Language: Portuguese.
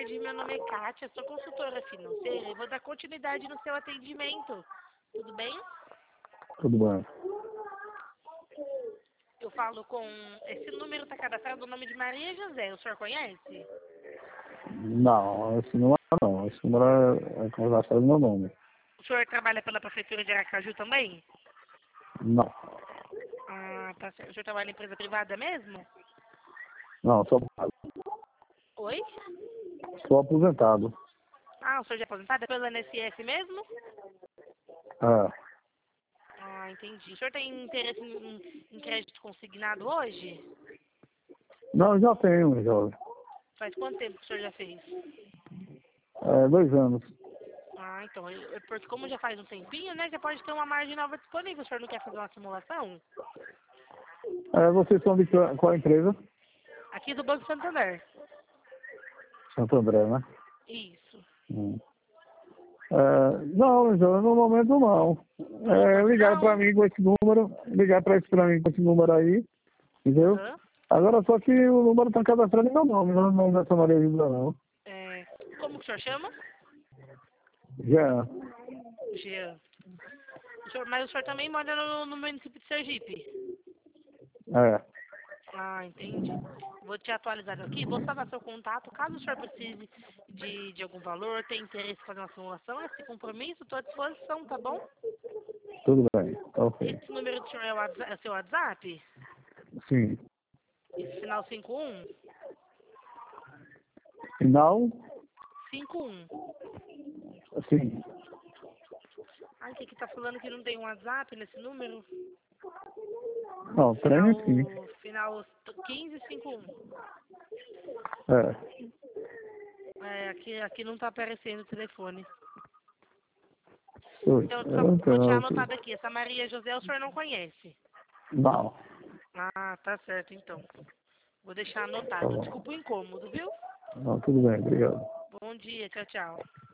tarde, meu nome é Kátia, sou consultora financeira e vou dar continuidade no seu atendimento. Tudo bem? Tudo bem. Eu falo com... Esse número está cadastrado no nome de Maria José, o senhor conhece? Não, esse número não. Esse número é cadastrado no meu nome. O senhor trabalha pela Prefeitura de Aracaju também? Não. Ah, tá certo. O senhor trabalha em empresa privada mesmo? Não, Oi? sou aposentado. Ah, o senhor já é aposentado? É pelo INSS mesmo? É. Ah, entendi. O senhor tem interesse em crédito consignado hoje? Não, já tenho, jovem. Faz quanto tempo que o senhor já fez? 2 anos. Ah, então, porque como já faz um tempinho, né, já pode ter uma margem nova disponível. O senhor não quer fazer uma simulação? Vocês são de qual empresa? Aqui do Banco Santander. Santo André, né? Isso. Hum. Não, jovem, no momento não. Por enquanto Ligar pra não? mim com esse número, ligar pra mim com esse número aí, entendeu? Aham. Agora só que o número tá cadastrado em meu nome, não no nome dessa Maria José, não. É, como que o senhor chama? Já. Jean. Mas o senhor também mora no município de Sergipe? É. Ah, entendi. Vou te atualizar aqui, vou salvar seu contato. Caso o senhor precise de algum valor, tenha interesse em fazer uma simulação, esse compromisso, estou à disposição, tá bom? Tudo bem. Tá ok. Esse número do senhor é o seu WhatsApp? Sim. Esse final 51? Final? 51. Sim. Ah, o que tá falando que não tem um WhatsApp nesse número? Não, Final, treino sim. final 1551. É. É, aqui não tá aparecendo o telefone. Oi. Então, Eu não vou te tenho outro. anotar aqui. Essa Maria José o senhor não conhece? Não. Ah, tá certo, então. Vou deixar Tá anotado. bom. Desculpa o incômodo, viu? Não, tudo bem. Obrigado. Bom dia, tchau, tchau.